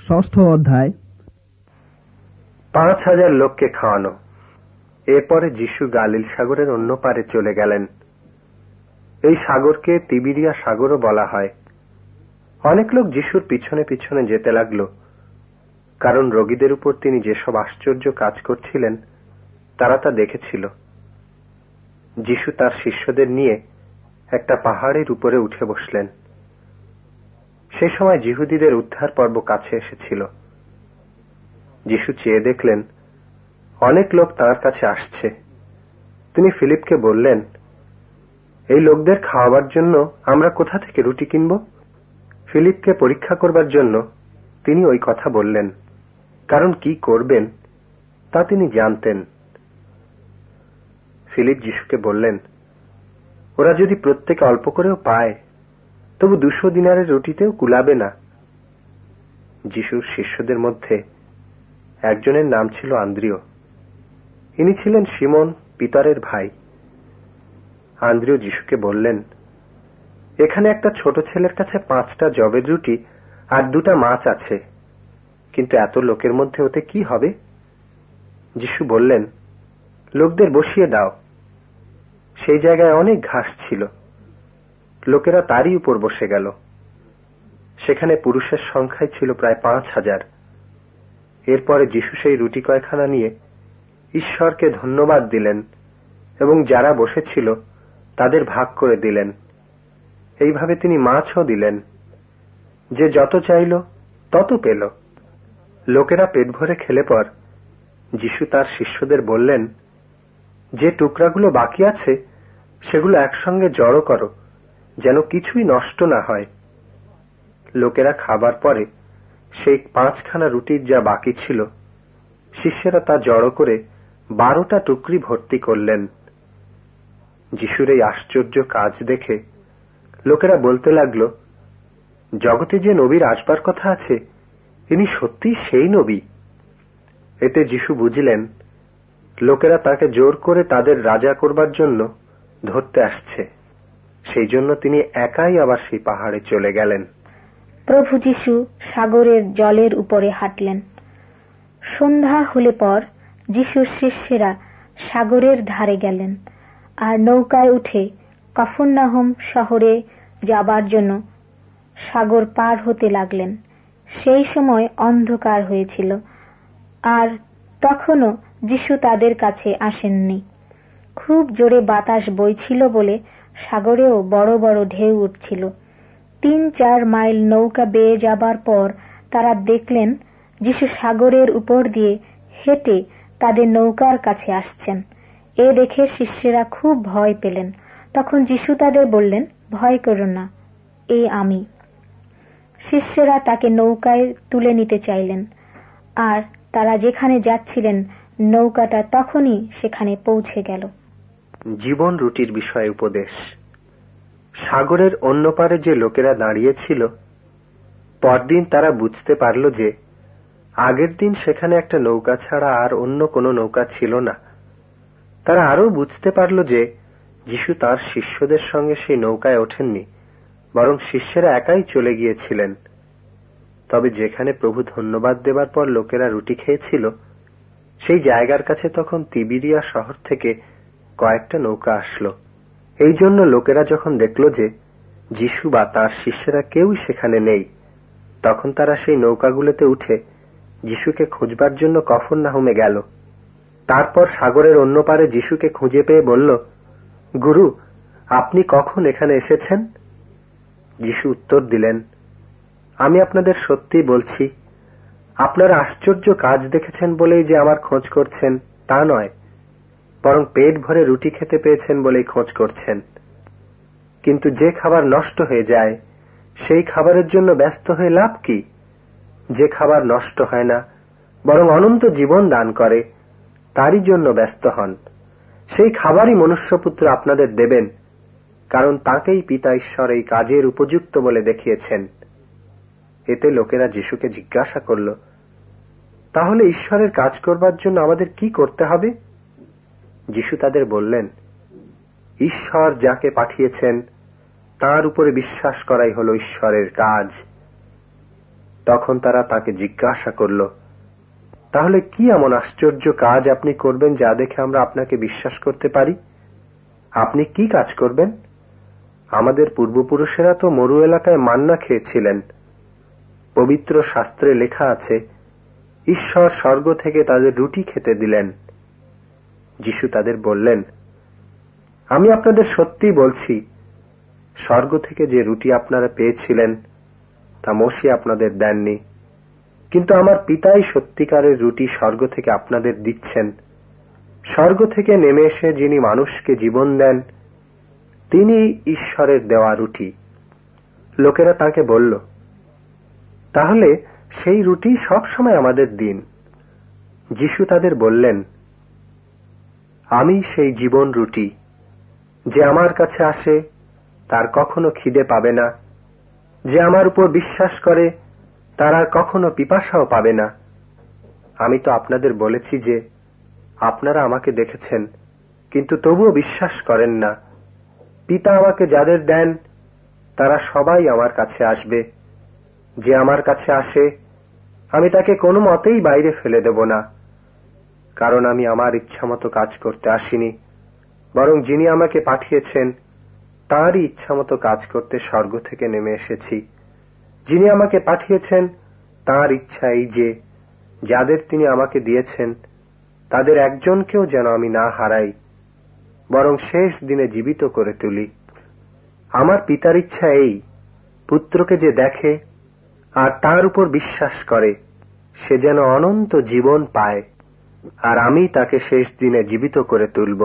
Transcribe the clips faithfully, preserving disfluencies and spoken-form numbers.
ষষ্ঠ অধ্যায়। পাঁচ হাজার লোককে খাওয়ানো। এরপরে যিশু গালিল সাগরের অন্য পারে চলে গেলেন। এই সাগরকে তিবিরিয়া সাগরও বলা হয়। অনেক লোক যিশুর পিছনে পিছনে যেতে লাগলো, কারণ রোগীদের উপর তিনি যেসব আশ্চর্য কাজ করছিলেন তারা তা দেখেছিল। যিশু তার শিষ্যদের নিয়ে একটা পাহাড়ের উপরে উঠে বসলেন। সে সময় যিহুদীদের উদ্ধার পর্ব কাছে এসেছিল। যিশু চেয়ে দেখলেন অনেক লোক তার কাছে আসছে। তিনি ফিলিপকে বললেন, এই লোকদের খাওয়াবার জন্য আমরা কোথা থেকে রুটি কিনব? ফিলিপকে পরীক্ষা করবার জন্য তিনি ওই কথা বললেন, কারণ কি করবেন তা তিনি জানতেন। ফিলিপ যিশুকে বললেন, ওরা যদি প্রত্যেকে অল্প করেও পায় তবু দুশো দিনারের রুটিতেও কুলাবে না। যিশুর শিষ্যদের মধ্যে একজনের নাম ছিল আন্দ্রিয়। ইনি ছিলেন সিমন পিতরের ভাই। আন্দ্রিয় যিশুকে বললেন, এখানে একটা ছোট ছেলের কাছে পাঁচটা জবের রুটি আর দুটা মাছ আছে, কিন্তু এত লোকের মধ্যে ওতে কি হবে? যিশু বললেন, লোকদের বসিয়ে দাও। সেই জায়গায় অনেক ঘাস ছিল। লোকেরা তারই উপর বসে গেল। সেখানে পুরুষের সংখ্যাই ছিল প্রায় পাঁচ হাজার। এরপরে যিশু সেই রুটি কয়খানা নিয়ে ঈশ্বরকে ধন্যবাদ দিলেন এবং যারা বসেছিল তাদের ভাগ করে দিলেন। এইভাবে তিনি মাছও দিলেন। যে যত চাইল তত পেল। লোকেরা পেট ভরে খেলে পর যিশু তার শিষ্যদের বললেন, যে টুকরাগুলো বাকি আছে সেগুলো একসঙ্গে জড়ো করো, যেন কিছুই নষ্ট না হয়। লোকেরা খাবার পরে সেই পাঁচখানা রুটির যা বাকি ছিল শিষ্যেরা তা জড়ো করে বারোটা টুকরি ভর্তি করলেন। যিশুর এই আশ্চর্য কাজ দেখে লোকেরা বলতে লাগলো, জগতে যে নবীর আসবার কথা আছে ইনি সত্যিই সেই নবী। এতে যিশু বুঝলেন লোকেরা তাকে জোর করে তাদের রাজা করবার জন্য ধরতে আসছে। সেই জন্য তিনি একাই আবার সেই পাহাড়ে চলে গেলেন। প্রভু যিশু সাগরের জলের উপরে হাঁটলেন। সন্ধ্যা হলে পর যিশুর শিষ্যেরা সাগরের ধারে গেলেন আর নৌকায় উঠে কাফরনাহুম শহরে যাবার জন্য সাগর পার হতে লাগলেন। সেই সময় অন্ধকার হয়েছিল আর তখনও যিশু তাদের কাছে আসেননি। খুব জোরে বাতাস বইছিল বলে সাগরেও বড় বড় ঢেউ উঠছিল। তিন চার মাইল নৌকা বেয়ে যাবার পর তারা দেখলেন যিশু সাগরের উপর দিয়ে হেঁটে তাদের নৌকার কাছে আসছেন। এ দেখে শিষ্যেরা খুব ভয় পেলেন। তখন যিশু তাদের বললেন, ভয় করো না, এ আমি। শিষ্যেরা তাকে নৌকায় তুলে নিতে চাইলেন আর তারা যেখানে যাচ্ছিলেন নৌকাটা তখনই সেখানে পৌঁছে গেল। জীবন রুটির বিষয়ে উপদেশ। সাগরের অন্য পারে যে লোকেরা দাঁড়িয়েছিল পরদিন তারা বুঝতে পারল যে আগের দিন সেখানে একটা নৌকা ছাড়া আর অন্য কোনো নৌকা ছিল না। তারা আরও বুঝতে পারল যে যিশু তার শিষ্যদের সঙ্গে সেই নৌকায় ওঠেননি, বরং শিষ্যেরা একাই চলে গিয়েছিলেন। তবে যেখানে প্রভু ধন্যবাদ দেবার পর লোকেরা রুটি খেয়েছিল সেই জায়গার কাছে তখন তিবিরিয়া শহর থেকে কয়েকটা নৌকা আসলো। এই জন্য লোকেরা যখন দেখল যে যিশু বা তার শিষ্যেরা কেউই সেখানে নেই, তখন তারা সেই নৌকাগুলোতে উঠে যিশুকে খুঁজবার জন্য কাফরনাহুমে গেল। তারপর সাগরের অন্য পারে যিশুকে খুঁজে পেয়ে বলল, গুরু, আপনি কখন এখানে এসেছেন? যিশু উত্তর দিলেন, আমি আপনাদের সত্যি বলছি, আপনারা আশ্চর্য কাজ দেখেছেন বলেই যে আমার খোঁজ করছেন তা নয়, বরং পেট ভরে রুটি খেতে পেয়েছেন বলেই খোঁজ করছেন। কিন্তু যে খাবার নষ্ট হয়ে যায় সেই খাবারের জন্য ব্যস্ত হয়ে লাভ কি? যে খাবার নষ্ট হয় না বরং অনন্ত জীবন দান করে তারই জন্য ব্যস্ত হন। সেই খাবারই মনুষ্যপুত্র আপনাদের দেবেন, কারণ তাকেই পিতা ঈশ্বর এই কাজের উপযুক্ত বলে দেখিয়েছেন। এতে লোকেরা যিশুকে জিজ্ঞাসা করল, তাহলে ঈশ্বরের কাজ করবার জন্য আমাদের কি করতে হবে? যিশু তাদের বললেন, ঈশ্বর যাকে পাঠিয়েছেন তার উপরে বিশ্বাস করাই হলো ঈশ্বরের কাজ। তখন তারা তাকে জিজ্ঞাসা করল, তাহলে কি এমন আশ্চর্য কাজ আপনি করবেন যা দেখে আমরা আপনাকে বিশ্বাস করতে পারি? আপনি কি কাজ করবেন? আমাদের পূর্বপুরুষেরা তো মরু এলাকায় মান্না খেয়েছিলেন। পবিত্র শাস্ত্রে লেখা আছে, ঈশ্বর স্বর্গ থেকে তাদের রুটি খেতে দিলেন। যিশু তাদের বললেন, আমি আপনাদের সত্যি বলছি, স্বর্গ থেকে যে রুটি আপনারা পেয়েছিলেন তা মোশে আপনাদের দেননি, কিন্তু আমার পিতাই সত্যিকারের রুটি স্বর্গ থেকে আপনাদের দিচ্ছেন। স্বর্গ থেকে নেমে এসে যিনি মানুষকে জীবন দেন, তিনি ঈশ্বরের দেওয়া রুটি। লোকেরা তাকে বলল, তাহলে সেই রুটি সব সময় আমাদের দিন। যিশু তাদের বললেন, আমি সেই জীবন রুটি। যে আমার কাছে আসে তার কখনো খিদে পাবে না, যে আমার উপর বিশ্বাস করে তার আর কখনো পিপাসাও পাবে না। আমি তো আপনাদের বলেছি যে আপনারা আমাকে দেখেছেন, কিন্তু তবুও বিশ্বাস করেন না। পিতা আমাকে যাদের দেন তারা সবাই আমার কাছে আসবে। যে আমার কাছে আসে আমি তাকে কোনো মতেই বাইরে ফেলে দেব না, কারণ আমি আমার ইচ্ছামতো কাজ করতে আসিনি, বরং যিনি আমাকে পাঠিয়েছেন তাঁরই ইচ্ছামতো কাজ করতে স্বর্গ থেকে নেমে এসেছি। যিনি আমাকে পাঠিয়েছেন তাঁর ইচ্ছা এই যে যাদের তিনি আমাকে দিয়েছেন তাদের একজনকেও যেন আমি না হারাই, বরং শেষ দিনে জীবিত করে তুলি। আমার পিতার ইচ্ছা এই, পুত্রকে যে দেখে আর তার উপর বিশ্বাস করে সে যেন অনন্ত জীবন পায়, আর আমি তাকে শেষ দিনে জীবিত করে তুলব।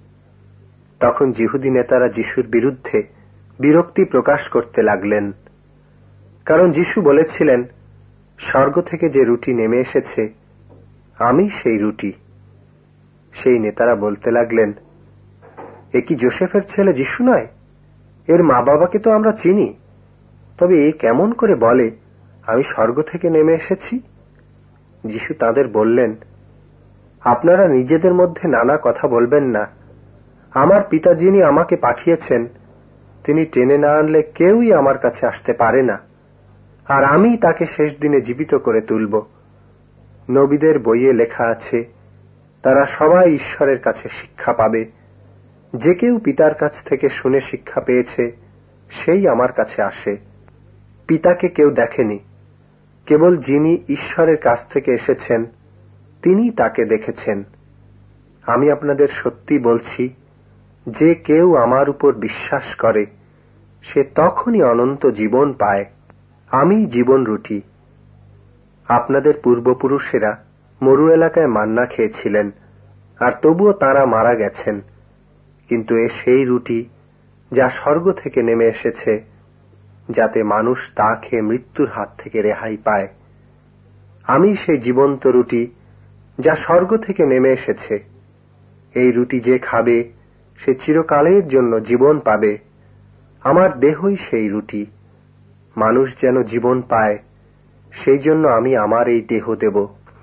তখন যিহুদি নেতারা যিশুর বিরুদ্ধে বিরক্তি প্রকাশ করতে লাগলেন, কারণ যিশু বলেছিলেন, স্বর্গ থেকে যে রুটি নেমে এসেছে আমি সেই রুটি। সেই নেতারা বলতে লাগলেন, এ কি যোসেফের ছেলে যিশু নয়? এর মা বাবাকে তো আমরা চিনি, তবে এ কেমন করে বলে আমি স্বর্গ থেকে নেমে এসেছি? যিশু তাদের বললেন, আপনারা নিজেদের মধ্যে নানা কথা বলবেন না। আমার পিতা যিনি আমাকে পাঠিয়েছেন তিনি টেনে না আনলে কেউই আমার কাছে আসতে পারে না, আর আমি তাকে শেষ দিনে জীবিত করে তুলব। নবীদের বইয়ে লেখা আছে, তারা সবাই ঈশ্বরের কাছে শিক্ষা পাবে। যে কেউ পিতার কাছ থেকে শুনে শিক্ষা পেয়েছে সেই আমার কাছে আসে। পিতাকে কেউ দেখেনি, কেবল যিনি ঈশ্বরের কাছ থেকে এসেছেন তিনি তাকে দেখেছেন। আমি আপনাদের সত্যি বলছি, যে কেউ আমার উপর বিশ্বাস করে সে তখনই অনন্ত জীবন পায়। আমি জীবন রুটি। আপনাদের পূর্বপুরুষেরা মরু এলাকায় মান্না খেয়েছিলেন, আর তবুও তারা মারা গেছেন, কিন্তু এ সেই রুটি যা স্বর্গ থেকে নেমে এসেছে, যাতে মানুষ তা খেয়ে মৃত্যুর হাত থেকে রেহাই পায়। আমি সেই জীবন্ত রুটি যা স্বর্গ থেকে নেমে এসেছে। এই রুটি যে খাবে সে চিরকালের জন্য জীবন পাবে। আমার দেহই সেই রুটি। মানুষ যেন জীবন পায়, সেই জন্য আমি আমার এই দেহ দেব।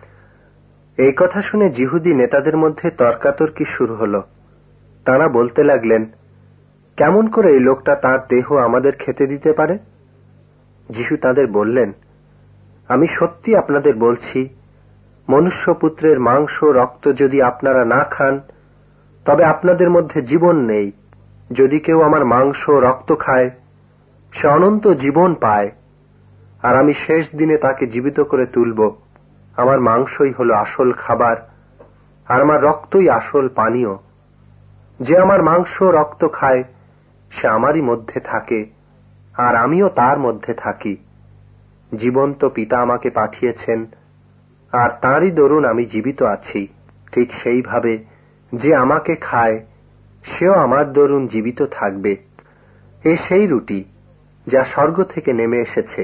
এই কথা শুনে যিহুদি নেতাদের মধ্যে তর্কাতর্কি শুরু হলো। তারা বলতে লাগলেন, কেমন করে এই লোকটা তার দেহ আমাদের খেতে দিতে পারে? যিশু তাদের বললেন, আমি সত্যি আপনাদের বলছি, মনুষ্যপুত্রের মাংস রক্ত যদি আপনারা না খান তবে আপনাদের মধ্যে জীবন নেই। যদি কেউ আমার মাংস রক্ত খায় সে অনন্ত জীবন পায়, আর আমি শেষ দিনে তাকে জীবিত করে তুলব। আমার মাংসই হলো আসল খাবার, আর আমার রক্তই আসল পানীয়। যে আমার মাংস রক্ত খায় সে আমারই মধ্যে থাকে, আর আমিও তার মধ্যে থাকি। জীবন্ত পিতা আমাকে পাঠিয়েছেন, আর তাঁরই দরুন আমি জীবিত আছি। ঠিক সেইভাবে যে আমাকে খায় সেও আমার দরুন জীবিত থাকবে। এ সেই রুটি যা স্বর্গ থেকে নেমে এসেছে।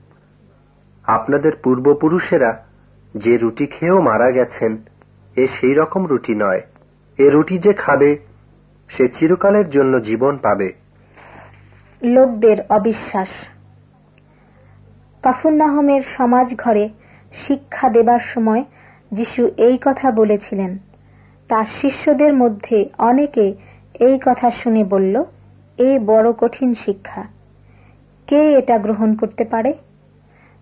আপনাদের পূর্বপুরুষেরা যে রুটি খেয়েও মারা গেছেন, এ সেই রকম রুটি নয়। এ রুটি যে খাবে সে চিরকালের জন্য জীবন পাবে। লোকদের অবিশ্বাস। কাফুরনাহমের সমাজ ঘরে শিক্ষা দেবার সময় যিশু এই কথা বলেছিলেন। তার শিষ্যদের মধ্যে অনেকে এই কথা শুনে বলল, এ বড় কঠিন শিক্ষা, কে এটা গ্রহণ করতে পারে?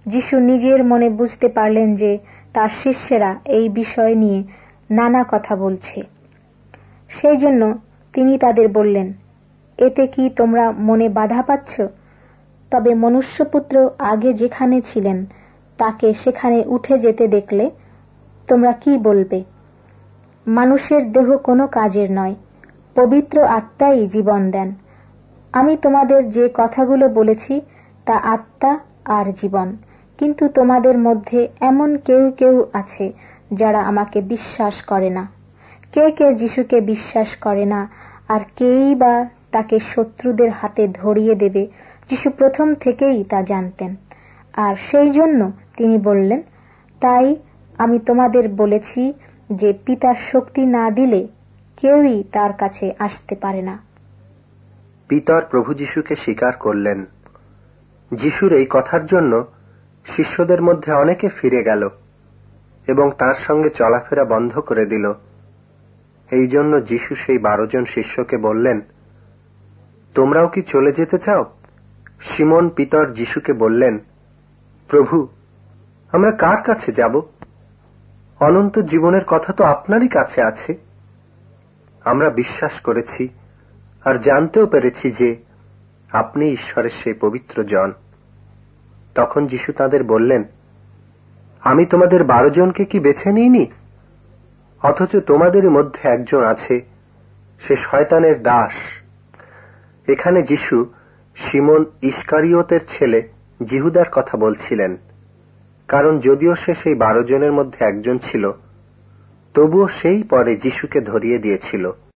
যিশু নিজের মনে বুঝতে পারলেন যে তার শিষ্যেরা এই বিষয় নিয়ে নানা কথা বলছে। সেই জন্য তিনি তাদের বললেন, এতে কি তোমরা মনে বাধা পাচ্ছ? তবে মনুষ্যপুত্র আগে যেখানে ছিলেন তাকে সেখানে উঠে যেতে দেখলে তোমরা কি বলবে? মানুষের দেহ কোনো কাজের নয়, পবিত্র আত্মাই জীবন দেন। আমি তোমাদের যে কথাগুলো বলেছি তা আত্মা আর জীবন, কিন্তু তোমাদের মধ্যে এমন কেউ কেউ আছে যারা আমাকে বিশ্বাস করে না। কে কে যিশুকে বিশ্বাস করে না আর কেই বা তাকে শত্রুদের হাতে ধরিয়ে দেবে, যিশু প্রথম থেকেই তা জানতেন। আর সেই জন্য তিনি বললেন, তাই আমি তোমাদের বলেছি যে পিতার শক্তি না দিলে কেউই তার কাছে আসতে পারে না। পিতর প্রভু যিশুকে স্বীকার করলেন। যিশুর এই কথার জন্য শিষ্যদের মধ্যে অনেকে ফিরে গেল এবং তার সঙ্গে চলাফেরা বন্ধ করে দিল। এই জন্য যিশু সেই বারো জন শিষ্যকে বললেন, তোমরাও কি চলে যেতে চাও? সিমন পিতর যিশুকে বললেন, প্রভু, আমরা কার কাছে যাব? অনন্ত জীবনের কথা তো আপনারই কাছে আছে। আমরা বিশ্বাস করেছি আর জানতেও পেরেছি যে আপনি ঈশ্বরের সেই পবিত্র জন। তখন যিশু তাদের বললেন, আমি তোমাদের বারো জনকে কি বেছে নিইনি? অথচ তোমাদের মধ্যে একজন আছে, সে শয়তানের দাস। এখানে যিশু সিমন ইস্কারিওতের ছেলে জিহুদার কথা বলছিলেন, কারণ যদিও সে সেই বারো জনের মধ্যে একজন ছিল, তবুও সেই পরে যিশুকে ধরিয়ে দিয়েছিল।